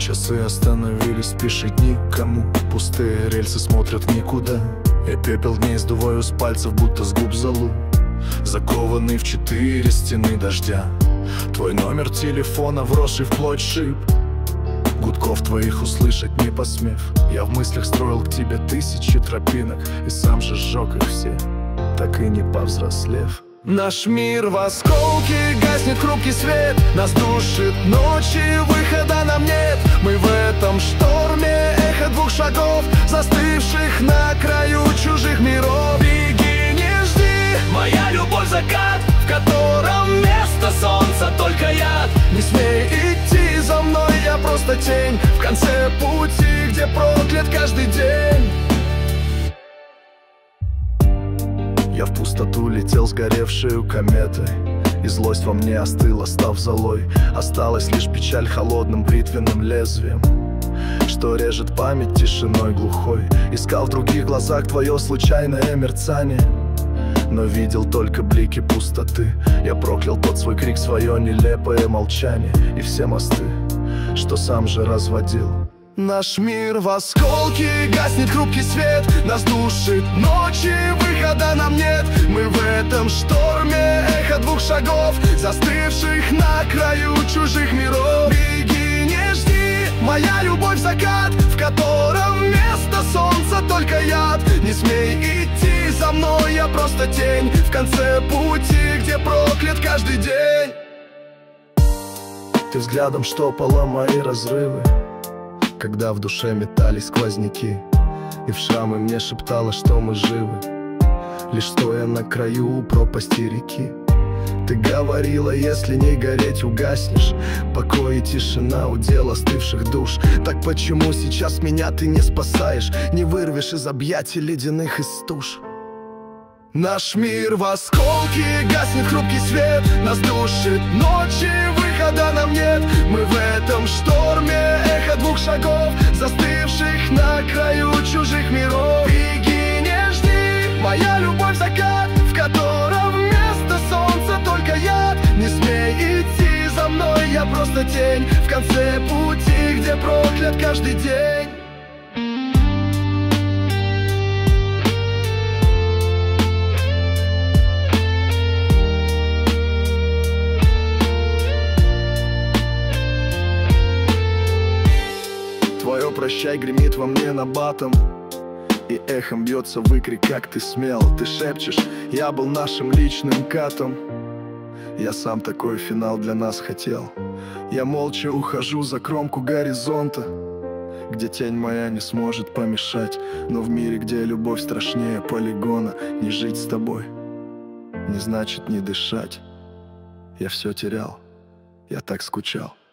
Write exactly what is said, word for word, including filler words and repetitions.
Часы остановились, спешить никому. Пустые рельсы смотрят никуда. И пепел дней сдуваю с пальцев, будто с губ золу. Закованный в четыре стены дождя. Твой номер телефона, вросший в плоть шип. Гудков твоих услышать не посмев. Я в мыслях строил к тебе тысячи тропинок, и сам же сжег их все, так и не повзрослев. Наш мир в осколке, гаснет хрупкий свет. Нас душит ночи, выхода нам нет. Мы в этом шторме, эхо двух шагов, застывших на краю чужих миров. Беги, не жди, моя любовь закат, в котором вместо солнца только яд. Не смей идти за мной, я просто тень в конце пути, где проклят каждый день. Я в пустоту летел сгоревшую кометой, и злость во мне остыла, став золой. Осталась лишь печаль холодным бритвенным лезвием, что режет память тишиной глухой. Искал в других глазах твое случайное мерцание, но видел только блики пустоты. Я проклял тот свой крик, свое нелепое молчание и все мосты, что сам же разводил. Наш мир в осколке, гаснет хрупкий свет. Нас душит ночи, выхода нам нет. Мы в этом шторме, эхо двух шагов, застывших на краю чужих миров. Беги, не жди, моя любовь закат, в котором вместо солнца только яд. Не смей идти за мной, я просто тень в конце пути, где проклят каждый день. Ты взглядом штопала мои разрывы, когда в душе метались сквозняки, и в шрамы мне шептала, что мы живы, лишь стоя на краю пропасти реки. Ты говорила, если не гореть, угаснешь. Покой и тишина — удел остывших душ. Так почему сейчас меня ты не спасаешь, не вырвешь из объятий ледяных истуж? Наш мир в осколке, гаснет хрупкий свет. Нас душит ночи, выхода нам нет. Мы в этом шторме, эхо двух шагов, застывших на краю чужих миров. Беги, не жди, моя любовь закат, в котором вместо солнца только яд. Не смей идти за мной, я просто тень в конце пути, где проклят каждый день. Твое прощай гремит во мне набатом, и эхом бьется выкрик, как ты смел. Ты шепчешь, я был нашим личным катом. Я сам такой финал для нас хотел. Я молча ухожу за кромку горизонта, где тень моя не сможет помешать. Но в мире, где любовь страшнее полигона, не жить с тобой не значит не дышать. Я все терял, я так скучал.